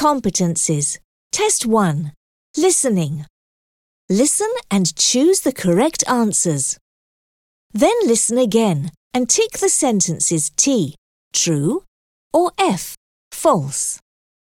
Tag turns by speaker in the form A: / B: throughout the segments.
A: competencies. Test 1. Listening. Listen and choose the correct answers. Then listen again and tick the sentences T, true, or F, false.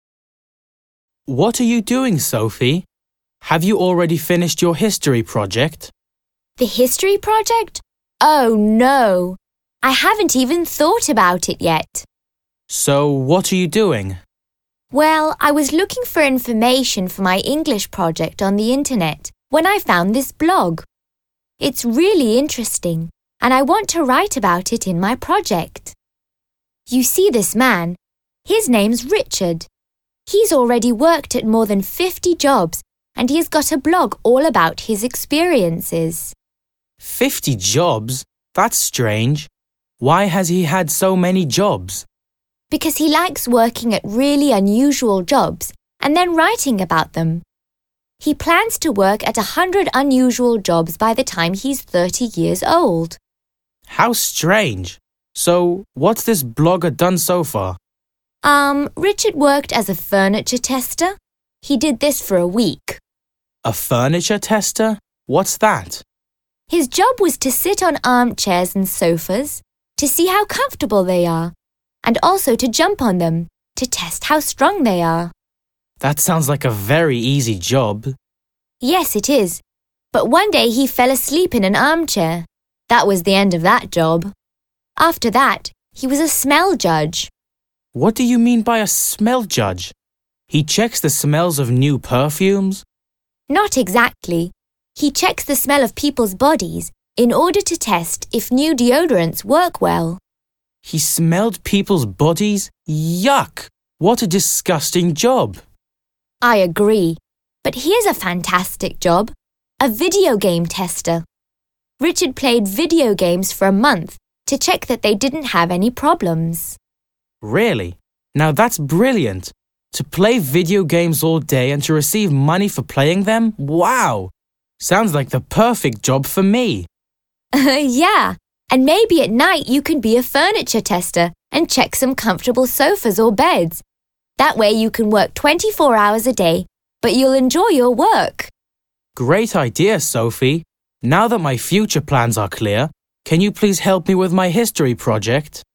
B: What are you doing, Sophie? Have you already finished your history project?
C: The history project? Oh, no. I haven't even thought about it yet.
B: So, what are you doing?
C: Well, I was looking for information for my English project on the internet when I found this blog. It's really interesting, and I want to write about it in my project. You see this man? His name's Richard. He's already worked at more than 50 jobs, and he has got a blog all about his experiences.
B: 50 jobs? That's strange. Why has he had so many jobs?
C: Because he likes working at really unusual jobs and then writing about them. He plans to work at 100 unusual jobs by the time he's 30 years old.
B: How strange. So, what's this blogger done so far?
C: Richard worked as a furniture tester. He did this for a week.
B: A furniture tester? What's that?
C: His job was to sit on armchairs and sofas to see how comfortable they are, and also to jump on them to test how strong they are.
B: That sounds like a very easy job.
C: Yes, it is. But one day he fell asleep in an armchair. That was the end of that job. After that, he was a smell judge.
B: What do you mean by a smell judge? He checks the smells of new perfumes?
C: Not exactly. He checks the smell of people's bodies in order to test if new deodorants work well.
B: He smelled people's bodies? Yuck! What a disgusting job.
C: I agree. But here's a fantastic job. A video game tester. Richard played video games for a month to check that they didn't have any problems.
B: Really? Now that's brilliant. To play video games all day and to receive money for playing them? Wow! Sounds like the perfect job for me.
C: Yeah, and maybe at night you can be a furniture tester and check some comfortable sofas or beds. That way you can work 24 hours a day, but you'll enjoy your work.
B: Great idea, Sophie. Now that my future plans are clear, can you please help me with my history project?